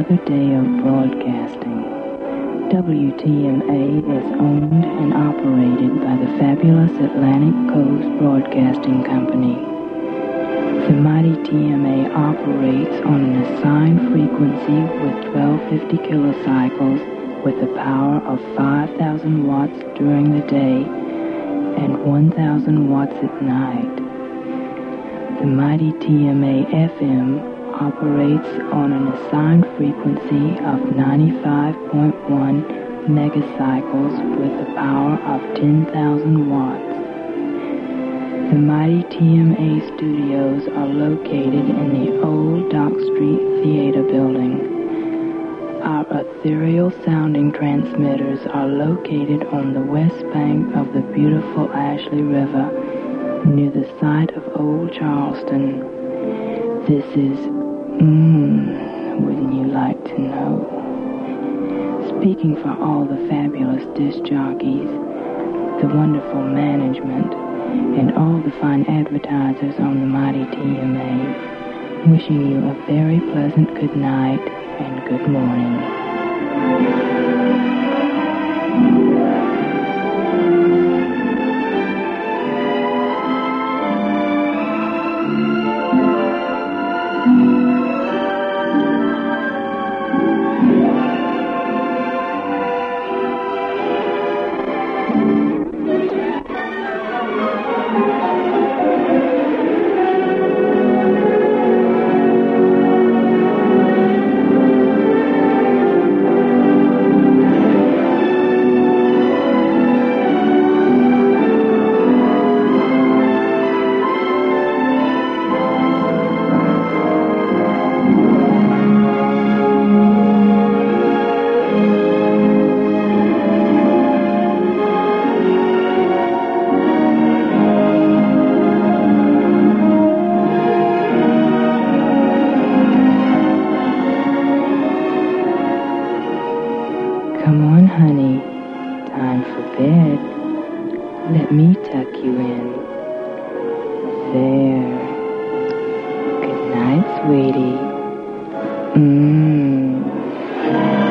another day of broadcasting. WTMA is owned and operated by the fabulous Atlantic Coast Broadcasting Company. The mighty TMA operates on an assigned frequency with 1250 kilocycles with a power of 5,000 watts during the day and 1,000 watts at night. The mighty TMA FM operates on an assigned frequency of 95.1 megacycles with a power of 10,000 watts. The mighty TMA studios are located in the old Dock Street Theater building. Our ethereal sounding transmitters are located on the west bank of the beautiful Ashley River, near the site of Old Charleston. This is, wouldn't you like to know? Speaking for all the fabulous disc jockeys, the wonderful management, and all the fine advertisers on the mighty TMA, wishing you a very pleasant good night and good morning. Come on, honey. Time for bed. Let me tuck you in. There. Good night, sweetie.